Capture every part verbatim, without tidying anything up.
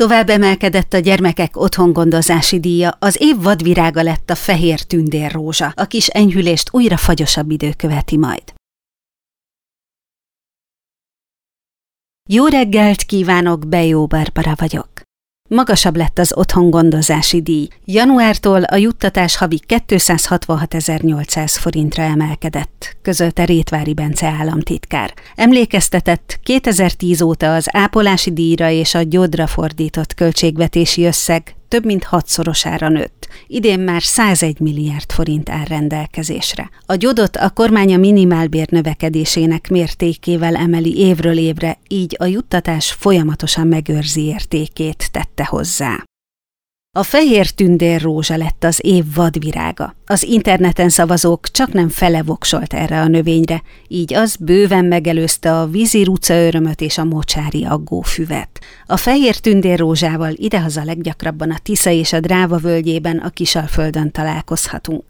Tovább emelkedett a gyermekek otthongondozási díja, az év vadvirága lett a fehér tündérrózsa. A kis enyhülést újra fagyosabb idő követi majd. Jó reggelt kívánok, Bejó Barbara vagyok. Magasabb lett az otthongondozási díj. Januártól a juttatás havi kétszázhatvanhatezer-nyolcszáz forintra emelkedett, közölte Rétvári Bence államtitkár. Emlékeztetett, kétezer-tíz óta az ápolási díjra és a gyódra fordított költségvetési összeg több mint hatszorosára nőtt. Idén már százegy milliárd forint áll rendelkezésre. A gyódot a kormány a minimálbér növekedésének mértékével emeli évről évre, így a juttatás folyamatosan megőrzi értékét, tette hozzá. A fehér tündérrózsa lett az év vadvirága. Az interneten szavazók csaknem fele voksolt erre a növényre, így az bőven megelőzte a víziruca örömöt és a mocsári aggófüvet. A fehér tündérrózsával idehaza leggyakrabban a Tisza és a Dráva völgyében, a Kisalföldön találkozhatunk.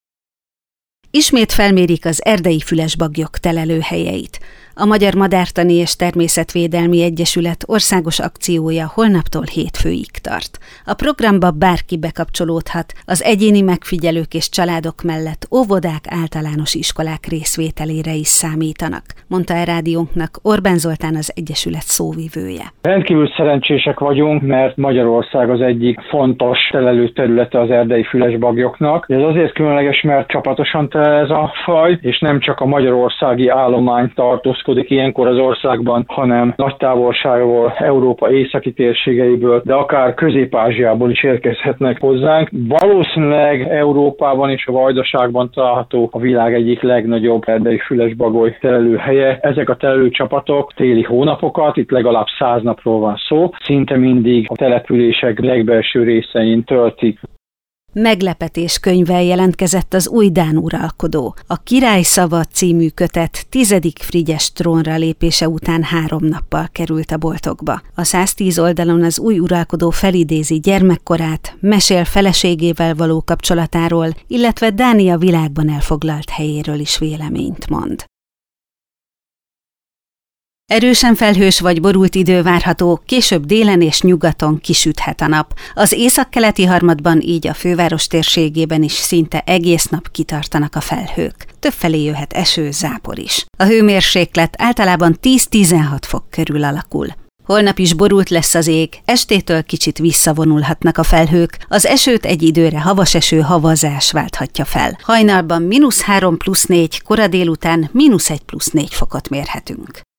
Ismét felmérik az erdei fülesbaglyok telelőhelyeit. A Magyar Madártani és Természetvédelmi Egyesület országos akciója holnaptól hétfőig tart. A programba bárki bekapcsolódhat, az egyéni megfigyelők és családok mellett óvodák, általános iskolák részvételére is számítanak, mondta a rádiónknak Orbán Zoltán, az Egyesület szóvivője. Rendkívül szerencsések vagyunk, mert Magyarország az egyik fontos telelő területe az erdei fülesbagyoknak. Ez azért különleges, mert csapatosan telel ez a faj, és nem csak a magyarországi állomány tartózkodik ilyenkor az országban, hanem nagy távolságból, Európa északi térségeiből, de akár Közép-Ázsiából is érkezhetnek hozzánk. Valószínűleg Európában és a Vajdaságban található a világ egyik legnagyobb erdei fülesbagoly telelőhelye. Ezek a telelőcsapatok téli hónapokat, itt legalább száz napról van szó, szinte mindig a települések legbelső részein töltik. Meglepetés könyvvel jelentkezett az új dán uralkodó. A Király szava című kötet tizedik Frigyes trónra lépése után három nappal került a boltokba. A száztíz oldalon az új uralkodó felidézi gyermekkorát, mesél feleségével való kapcsolatáról, illetve Dánia világban elfoglalt helyéről is véleményt mond. Erősen felhős vagy borult idő várható, később délen és nyugaton kisüthet a nap. Az északkeleti harmadban, így a főváros térségében is szinte egész nap kitartanak a felhők. Többfelé jöhet eső, zápor is. A hőmérséklet általában tíz-tizenhat fok körül alakul. Holnap is borult lesz az ég, estétől kicsit visszavonulhatnak a felhők, az esőt egy időre havas eső, havazás válthatja fel. Hajnalban mínusz három plusz négy, kora délután mínusz egy plusz négy fokot mérhetünk.